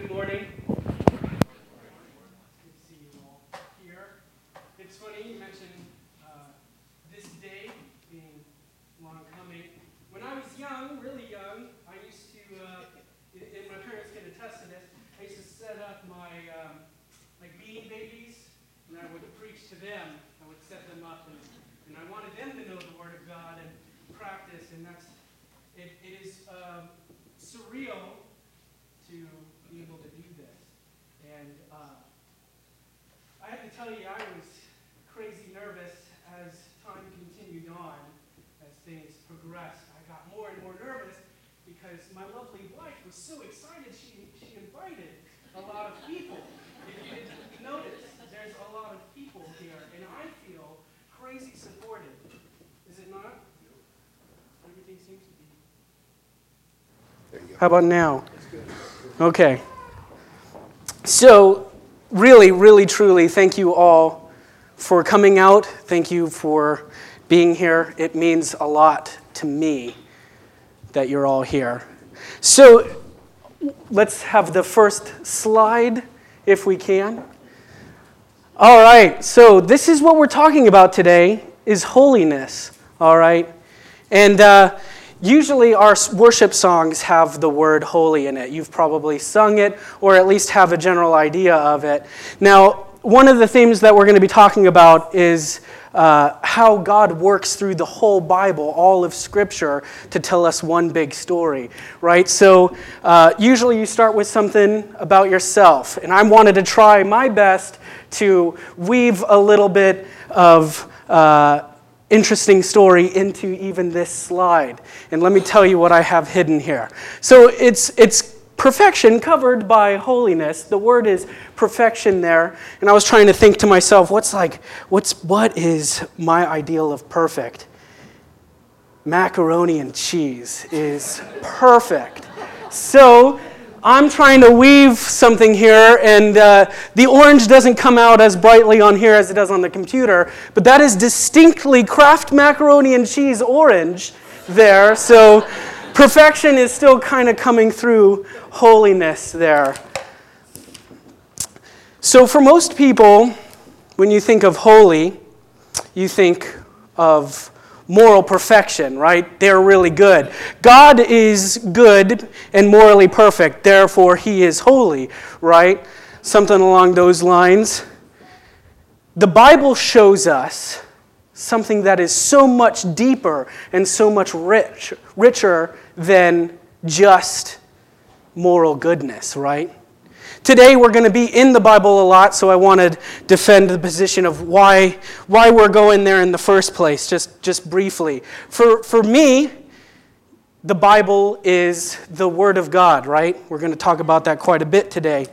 Good morning. Good to see you all here. It's funny you mentioned this day being long coming. When I was young, really young, I used to, and my parents can attest to this, I used to set up my beanie babies, and I would preach to them. I would set them up, and I wanted them to know the Word of God and practice, and it is surreal to be able to do this. And I have to tell you, I was crazy nervous as time continued on, as things progressed. I got more and more nervous because my lovely wife was so excited she invited a lot of people. If you didn't notice, there's a lot of people here, and I feel crazy supported. Is it not? Everything seems to be. There you go. How about now? That's good. Okay. So, really, really, truly, thank you all for coming out. Thank you for being here. It means a lot to me that you're all here. So, let's have the first slide, if we can. All right, so this is what we're talking about today, is holiness, all right? And usually our worship songs have the word holy in it. You've probably sung it, or at least have a general idea of it. Now, one of the themes that we're going to be talking about is how God works through the whole Bible, all of Scripture, to tell us one big story, right? So usually you start with something about yourself, and I wanted to try my best to weave a little bit of interesting story into even this slide. And let me tell you what I have hidden here. So it's perfection covered by holiness. The word is perfection there. And I was trying to think to myself, what is my ideal of perfect? Macaroni and cheese is perfect. So I'm trying to weave something here, and the orange doesn't come out as brightly on here as it does on the computer, but that is distinctly Kraft macaroni and cheese orange there. So perfection is still kind of coming through holiness there. So for most people, when you think of holy, you think of moral perfection, right? They're really good. God is good and morally perfect, therefore he is holy, right? Something along those lines. The Bible shows us something that is so much deeper and so much richer than just moral goodness, right? Today we're going to be in the Bible a lot, so I want to defend the position of why we're going there in the first place, just briefly. For me, the Bible is the Word of God, right? We're going to talk about that quite a bit today.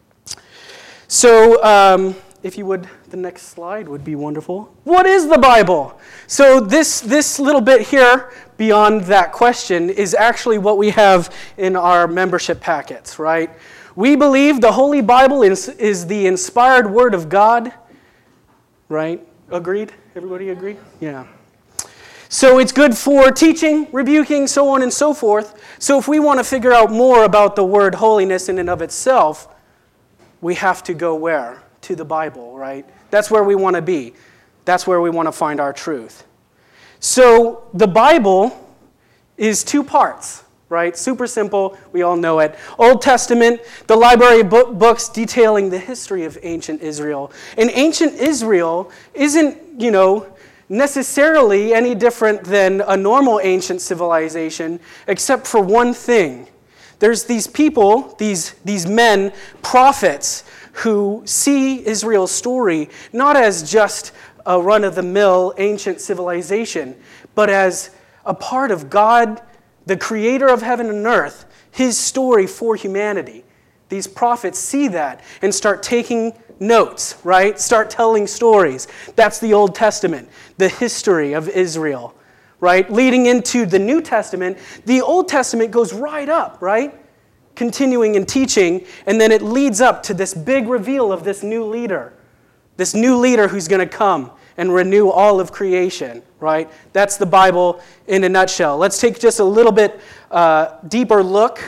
So, if you would, the next slide would be wonderful. What is the Bible? So this little bit here, beyond that question, is actually what we have in our membership packets, right? We believe the Holy Bible is the inspired Word of God, right? Agreed? Everybody agree? Yeah. So it's good for teaching, rebuking, so on and so forth. So if we want to figure out more about the word holiness in and of itself, we have to go where? To the Bible, right? That's where we want to be. That's where we want to find our truth. So the Bible is two parts, right? Super simple. We all know it. Old Testament, the library books detailing the history of ancient Israel. And ancient Israel isn't, necessarily any different than a normal ancient civilization, except for one thing. There's these people, these men, prophets, who see Israel's story not as just a run-of-the-mill ancient civilization, but as a part of God, the creator of heaven and earth, his story for humanity. These prophets see that and start taking notes, right? Start telling stories. That's the Old Testament, the history of Israel, right? Leading into the New Testament, the Old Testament goes right up, right? Continuing and teaching, and then it leads up to this big reveal of this new leader who's going to come and renew all of creation, right? That's the Bible in a nutshell. Let's take just a little bit deeper look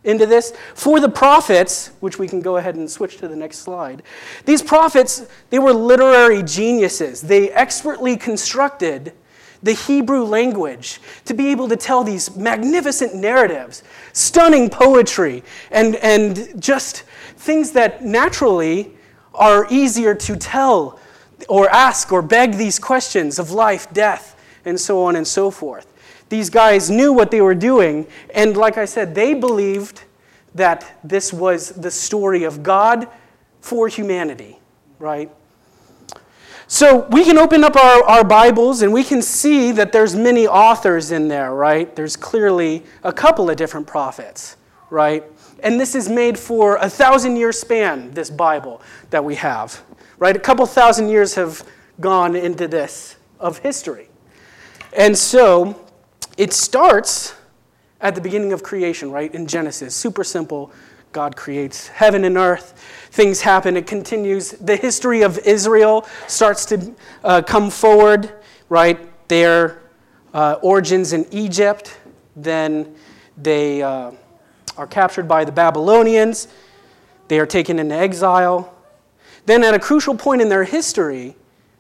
into this. For the prophets, which we can go ahead and switch to the next slide, these prophets, they were literary geniuses. They expertly constructed the Hebrew language to be able to tell these magnificent narratives, stunning poetry, and just things that naturally are easier to tell or ask or beg these questions of life, death, and so on and so forth. These guys knew what they were doing, and like I said, they believed that this was the story of God for humanity, right? So we can open up our Bibles and we can see that there's many authors in there, right? There's clearly a couple of different prophets, right? And this is made for a 1,000-year span, this Bible that we have, right? A couple thousand years have gone into this of history. And so it starts at the beginning of creation, right? In Genesis, super simple. God creates heaven and earth. Things happen. It continues. The history of Israel starts to come forward, right? Their origins in Egypt. Then they are captured by the Babylonians. They are taken into exile. Then at a crucial point in their history,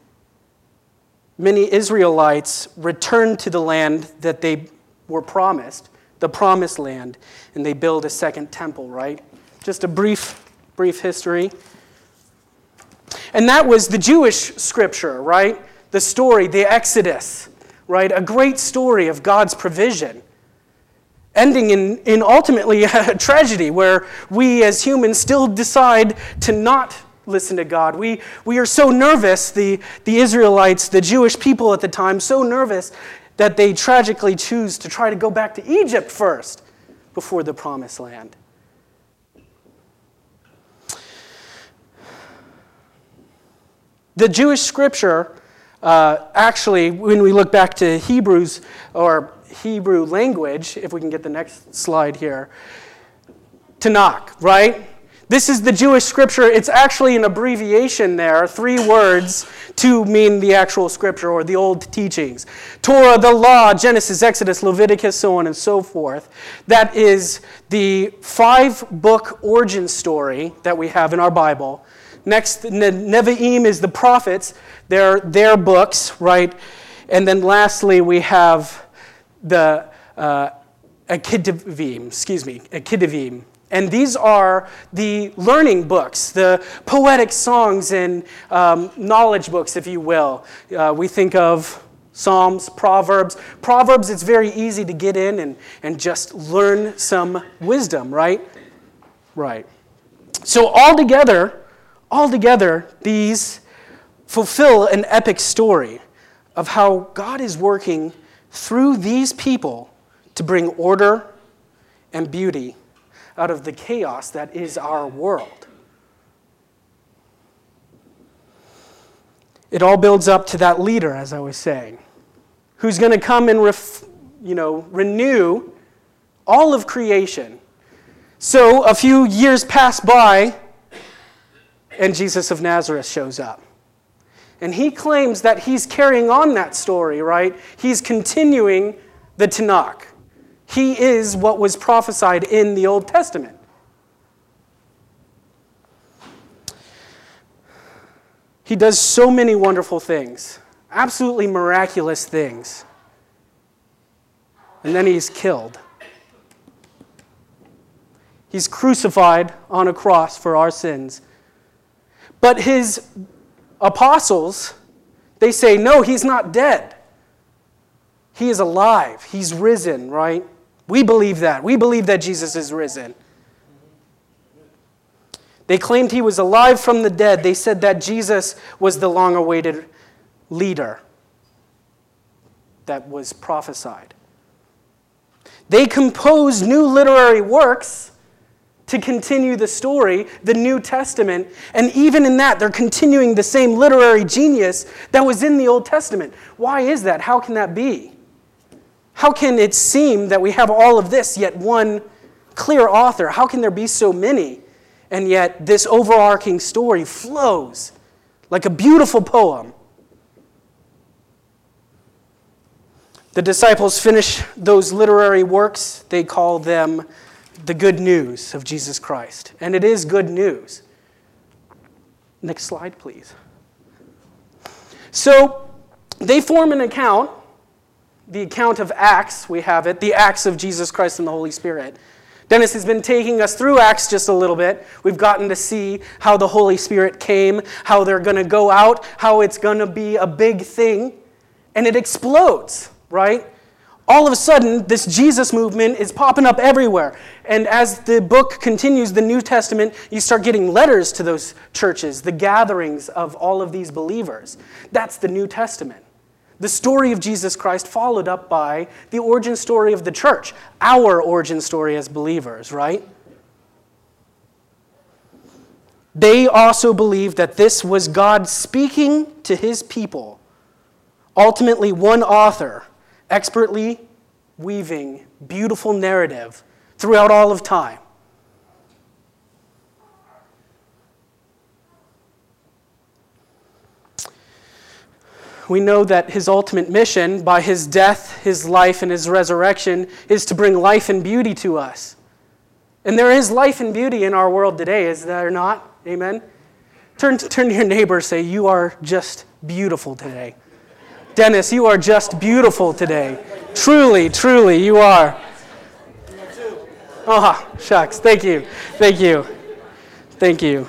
many Israelites return to the land that they were promised, the promised land, and they build a second temple, right? Just a brief history. And that was the Jewish scripture, right? The story, the Exodus, right? A great story of God's provision, ending in ultimately a tragedy where we as humans still decide to not listen to God. We are so nervous, the Israelites, the Jewish people at the time, so nervous that they tragically choose to try to go back to Egypt first before the promised land. The Jewish scripture, actually, when we look back to Hebrews or Hebrew language, if we can get the next slide here, Tanakh, right? This is the Jewish scripture. It's actually an abbreviation there, 3 words to mean the actual scripture or the old teachings. Torah, the law, Genesis, Exodus, Leviticus, so on and so forth. That is the 5-book origin story that we have in our Bible. Next, Nevi'im is the prophets, their books, right? And then lastly, we have the Ketuvim. And these are the learning books, the poetic songs and knowledge books, if you will. We think of Psalms, Proverbs. Proverbs, it's very easy to get in and just learn some wisdom, right? Right. So altogether, these fulfill an epic story of how God is working through these people to bring order and beauty out of the chaos that is our world. It all builds up to that leader, as I was saying, who's going to come and renew all of creation. So a few years pass by, and Jesus of Nazareth shows up. And he claims that he's carrying on that story, right? He's continuing the Tanakh. He is what was prophesied in the Old Testament. He does so many wonderful things, absolutely miraculous things. And then he's killed. He's crucified on a cross for our sins. But his apostles, they say, no, he's not dead. He is alive. He's risen, right? We believe that. We believe that Jesus is risen. They claimed he was alive from the dead. They said that Jesus was the long-awaited leader that was prophesied. They composed new literary works to continue the story, the New Testament, and even in that, they're continuing the same literary genius that was in the Old Testament. Why is that? How can that be? How can it seem that we have all of this, yet one clear author? How can there be so many, and yet this overarching story flows like a beautiful poem? The disciples finish those literary works. They call them the good news of Jesus Christ. And it is good news. Next slide, please. So they form an account, the account of Acts, we have it, the Acts of Jesus Christ and the Holy Spirit. Dennis has been taking us through Acts just a little bit. We've gotten to see how the Holy Spirit came, how they're going to go out, how it's going to be a big thing. And it explodes, right? All of a sudden, this Jesus movement is popping up everywhere. And as the book continues, the New Testament, you start getting letters to those churches, the gatherings of all of these believers. That's the New Testament. The story of Jesus Christ followed up by the origin story of the church, our origin story as believers, right? They also believed that this was God speaking to his people. Ultimately, one author, expertly weaving beautiful narrative throughout all of time. We know that his ultimate mission, by his death, his life, and his resurrection, is to bring life and beauty to us. And there is life and beauty in our world today, is there not? Amen? Turn to your neighbor and say, you are just beautiful today. Dennis, you are just beautiful today. Truly, truly, you are. Oh, shucks. Thank you. Thank you. Thank you.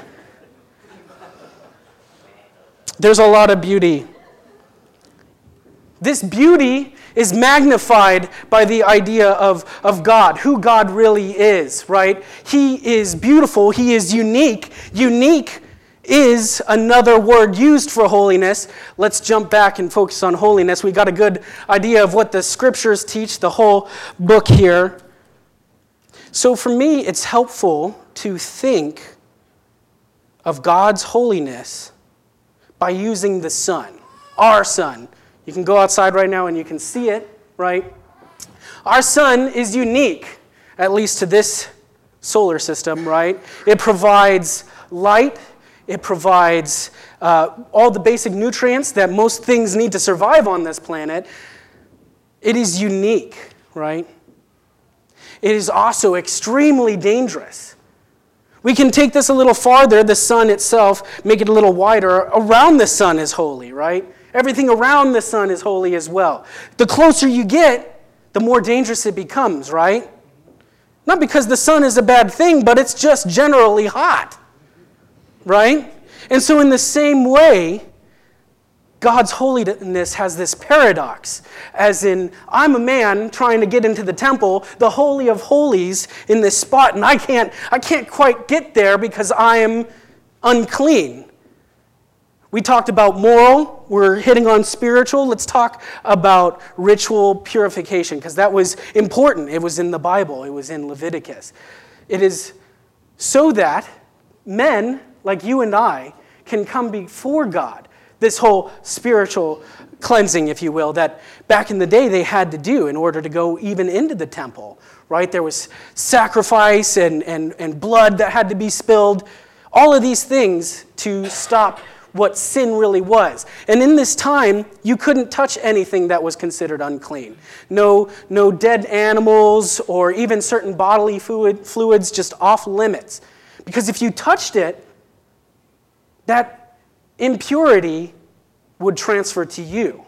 There's a lot of beauty. This beauty is magnified by the idea of God, who God really is, right? He is beautiful. He is unique. Unique is another word used for holiness. Let's jump back and focus on holiness. We got a good idea of what the scriptures teach, the whole book here. So for me, it's helpful to think of God's holiness by using the sun, our sun. You can go outside right now and you can see it, right? Our sun is unique, at least to this solar system, right? It provides light. It provides all the basic nutrients that most things need to survive on this planet. It is unique, right? It is also extremely dangerous. We can take this a little farther, the sun itself, make it a little wider. Around the sun is holy, right? Everything around the sun is holy as well. The closer you get, the more dangerous it becomes, right? Not because the sun is a bad thing, but it's just generally hot, right? And so in the same way, God's holiness has this paradox, as in, I'm a man trying to get into the temple, the Holy of Holies, in this spot, and I can't quite get there because I am unclean. We talked about moral, we're hitting on spiritual. Let's talk about ritual purification, because that was important. It was in the Bible, it was in Leviticus. It is so that men like you and I can come before God. This whole spiritual cleansing, if you will, that back in the day they had to do in order to go even into the temple, right? There was sacrifice and blood that had to be spilled. All of these things to stop what sin really was. And in this time, you couldn't touch anything that was considered unclean. No dead animals or even certain bodily fluids, just off limits. Because if you touched it, that impurity would transfer to you.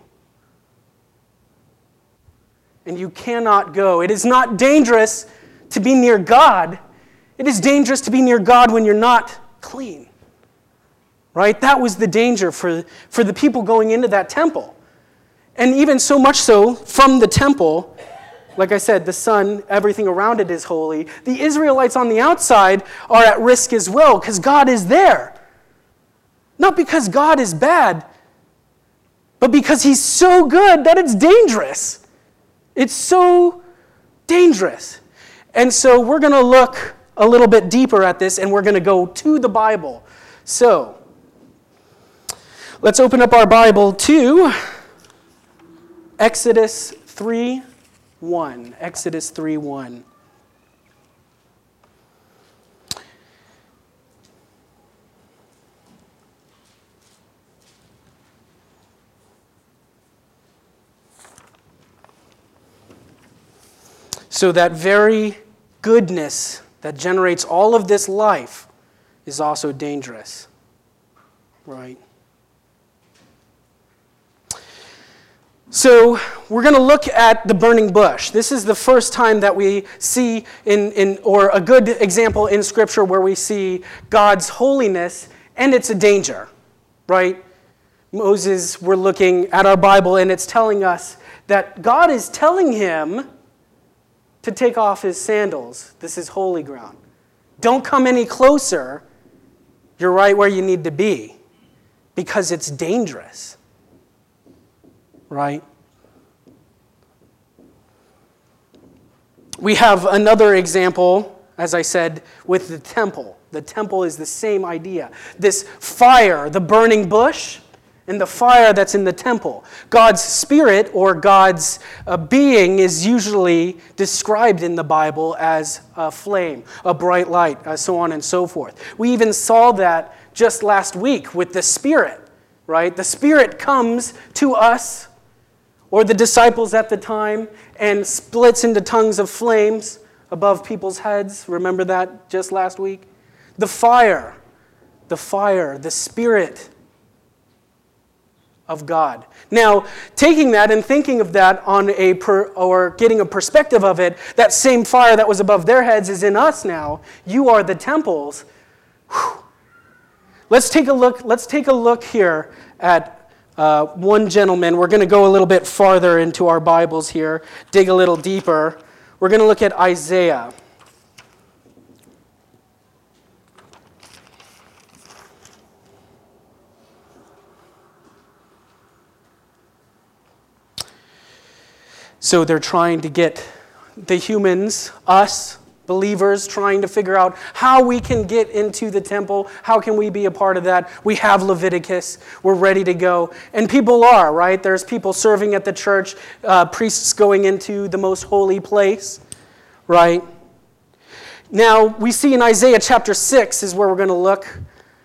And you cannot go. It is not dangerous to be near God. It is dangerous to be near God when you're not clean. Right? That was the danger for the people going into that temple. And even so much so, from the temple, like I said, the sun, everything around it is holy. The Israelites on the outside are at risk as well, because God is there. Not because God is bad, but because he's so good that it's dangerous. It's so dangerous. And so we're going to look a little bit deeper at this, and we're going to go to the Bible. So, let's open up our Bible to Exodus 3:1. Exodus 3:1. So that very goodness that generates all of this life is also dangerous, right? So we're going to look at the burning bush. This is the first time that we see or a good example in Scripture where we see God's holiness and it's a danger, right? Moses, we're looking at our Bible and it's telling us that God is telling him to take off his sandals. This is holy ground. Don't come any closer. You're right where you need to be because it's dangerous. Right? We have another example, as I said, with the temple. The temple is the same idea. This fire, the burning bush, and the fire that's in the temple. God's spirit or God's being is usually described in the Bible as a flame, a bright light, so on and so forth. We even saw that just last week with the Spirit, right? The Spirit comes to us or the disciples at the time and splits into tongues of flames above people's heads. Remember that just last week? The fire, the Spirit of God. Now, taking that and thinking of that on or getting a perspective of it, that same fire that was above their heads is in us now. You are the temples. Whew. Let's take a look here at one gentleman. We're going to go a little bit farther into our Bibles here, dig a little deeper. We're going to look at Isaiah. So they're trying to get the humans, us, believers, trying to figure out how we can get into the temple. How can we be a part of that? We have Leviticus. We're ready to go. And people are, right? There's people serving at the church, priests going into the most holy place, right? Now, we see in Isaiah chapter 6 is where we're going to look.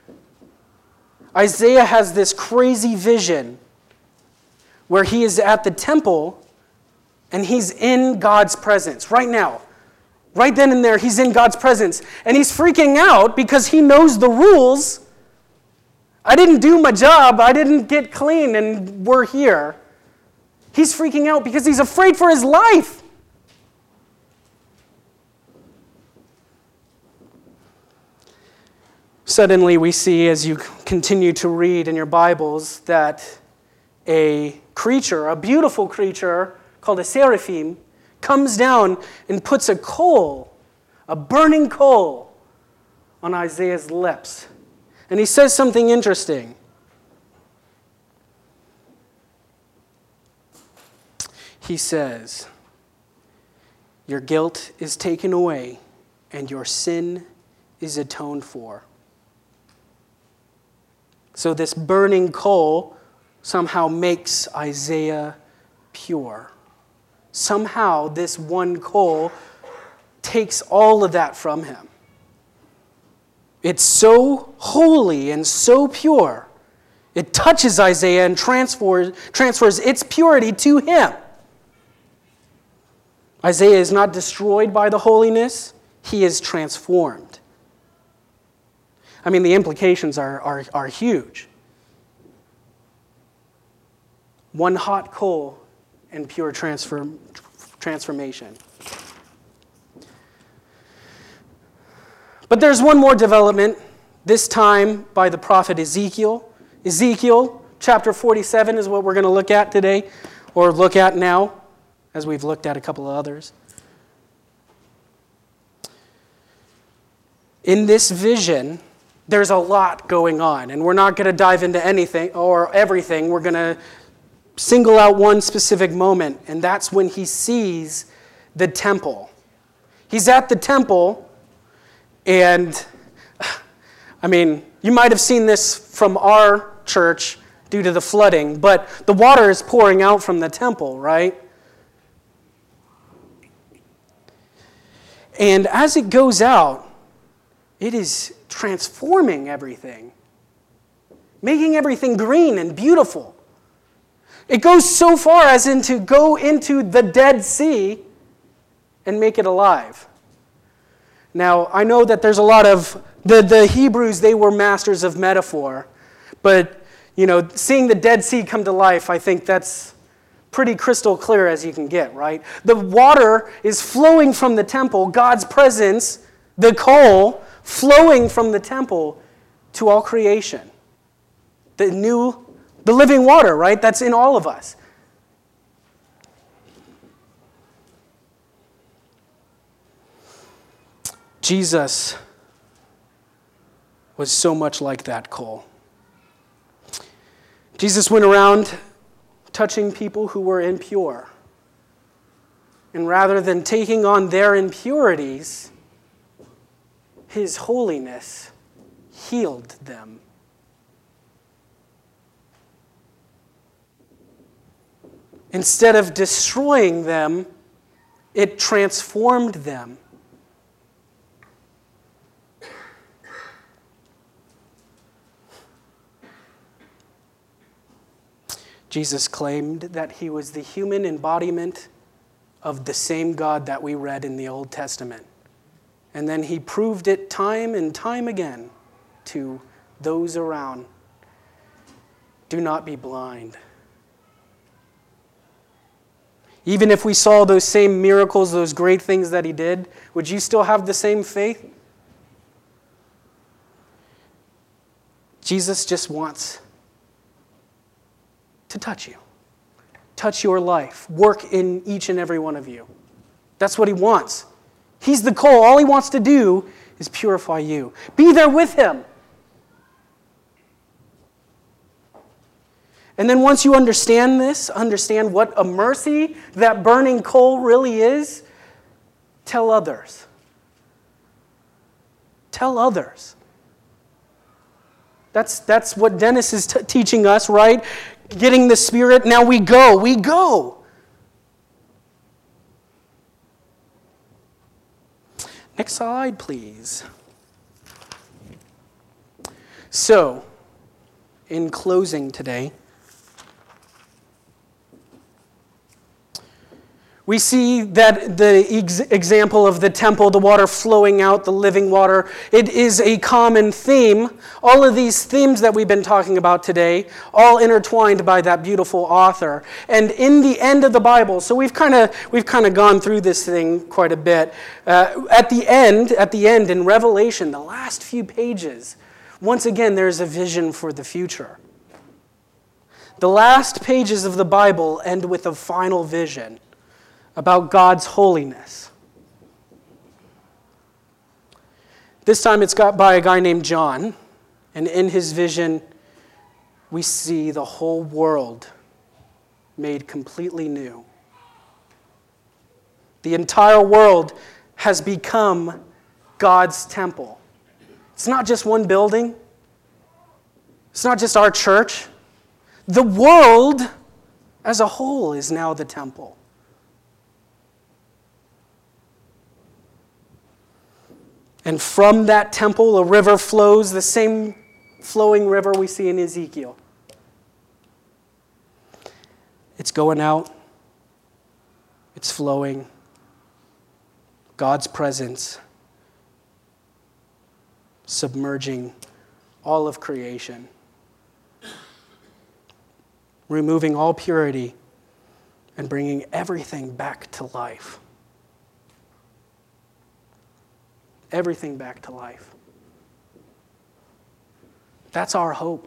Isaiah has this crazy vision where he is at the temple and he's in God's presence right now. Right then and there, he's in God's presence. And he's freaking out because he knows the rules. I didn't do my job. I didn't get clean, and we're here. He's freaking out because he's afraid for his life. Suddenly, we see, as you continue to read in your Bibles, that a creature, a beautiful creature, called a seraphim, comes down and puts a coal, a burning coal, on Isaiah's lips. And he says something interesting. He says, "Your guilt is taken away, and your sin is atoned for." So this burning coal somehow makes Isaiah pure. Somehow this one coal takes all of that from him. It's so holy and so pure. It touches Isaiah and transfers its purity to him. Isaiah is not destroyed by the holiness. He is transformed. I mean, the implications are huge. One hot coal and pure transformation. But there's one more development, this time by the prophet Ezekiel. Ezekiel chapter 47 is what we're going to look at today, or look at now, as we've looked at a couple of others. In this vision, there's a lot going on, and we're not going to dive into anything or everything. We're going to single out one specific moment, and that's when he sees the temple. He's at the temple, and I mean, you might have seen this from our church due to the flooding, but the water is pouring out from the temple, right? And as it goes out, it is transforming everything, making everything green and beautiful. It goes so far as to go into the Dead Sea and make it alive. Now, I know that there's a lot of, the Hebrews, they were masters of metaphor, but, seeing the Dead Sea come to life, I think that's pretty crystal clear as you can get, right? The water is flowing from the temple, God's presence, the coal, flowing from the temple to all creation. The living water, right? That's in all of us. Jesus was so much like that coal. Jesus went around touching people who were impure. And rather than taking on their impurities, his holiness healed them. Instead of destroying them, it transformed them. Jesus claimed that he was the human embodiment of the same God that we read in the Old Testament. And then he proved it time and time again to those around. Do not be blind. Even if we saw those same miracles, those great things that he did, would you still have the same faith? Jesus just wants to touch you, touch your life, work in each and every one of you. That's what he wants. He's the coal. All he wants to do is purify you. Be there with him. And then once you understand this, understand what a mercy that burning coal really is, tell others. Tell others. That's what Dennis is teaching us, right? Getting the Spirit. Now we go. Next slide, please. So, in closing today, we see that the example of the temple, the water flowing out, the living water, it is a common theme. All of these themes that we've been talking about today, all intertwined by that beautiful author. And in the end of the Bible, so we've kind of gone through this thing quite a bit. At the end in Revelation, the last few pages, once again, there's a vision for the future. The last pages of the Bible end with a final vision about God's holiness. This time it's got by a guy named John, and in his vision we see the whole world made completely new. The entire world has become God's temple. It's not just one building. It's not just our church. The world as a whole is now the temple. And from that temple, a river flows, the same flowing river we see in Ezekiel. It's going out. It's flowing. God's presence submerging all of creation, removing all purity and bringing everything back to life. Everything back to life. That's our hope.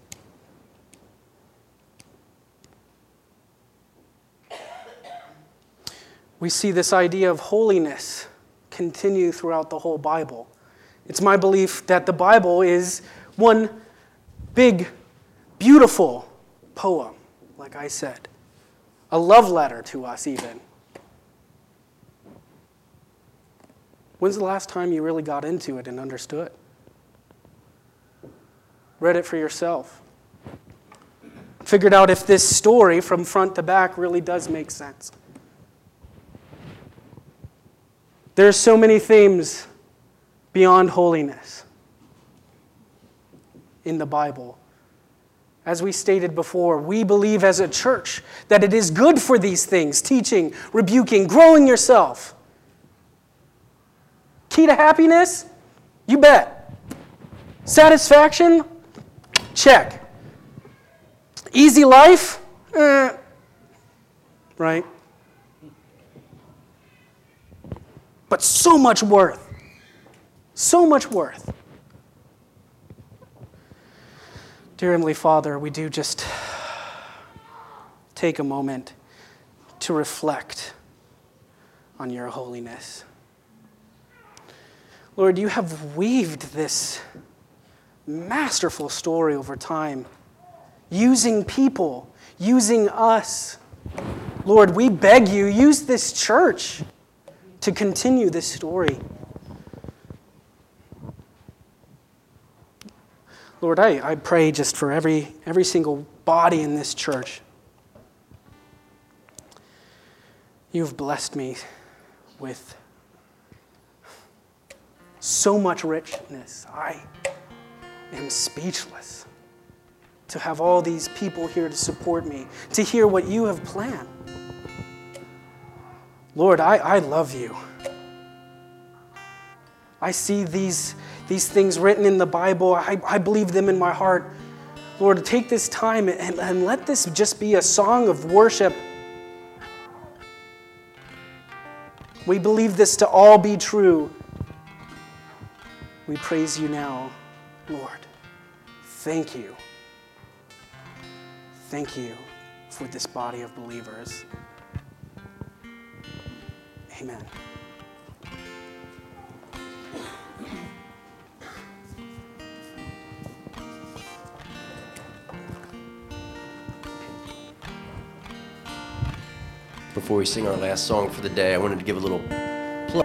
We see this idea of holiness continue throughout the whole Bible. It's my belief that the Bible is one big, beautiful poem, like I said. A love letter to us even. When's the last time you really got into it and understood? Read it for yourself. Figured out if this story from front to back really does make sense. There's so many themes beyond holiness in the Bible. As we stated before, we believe as a church that it is good for these things, teaching, rebuking, growing yourself. Key to happiness? You bet. Satisfaction? Check. Easy life? Right? But so much worth. So much worth. Dear Heavenly Father, we do just take a moment to reflect on your holiness. Lord, you have weaved this masterful story over time, using people, using us. Lord, we beg you, use this church to continue this story. Lord, I pray just for every single body in this church. You've blessed me with so much richness. I am speechless to have all these people here to support me, to hear what you have planned. Lord, I love you. I see these things written in the Bible. I believe them in my heart. Lord, take this time and let this just be a song of worship. We believe this to all be true. We praise you now, Lord. Thank you. Thank you for this body of believers. Amen. Before we sing our last song for the day, I wanted to give a little